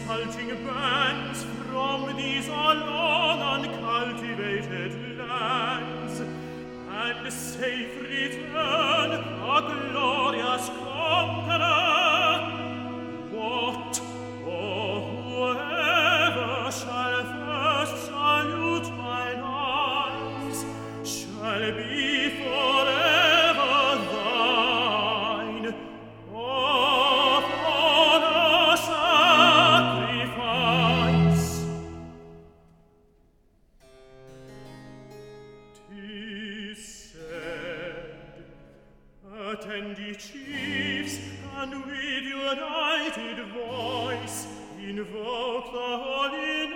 exulting bands from these alone uncultivated lands, and safe return a glorious conqueror. What, or whoever shall first salute mine eyes, shall be forever thine, of honor sacrifice. 'Tis said, attend ye chiefs, and with united voice invoke the holy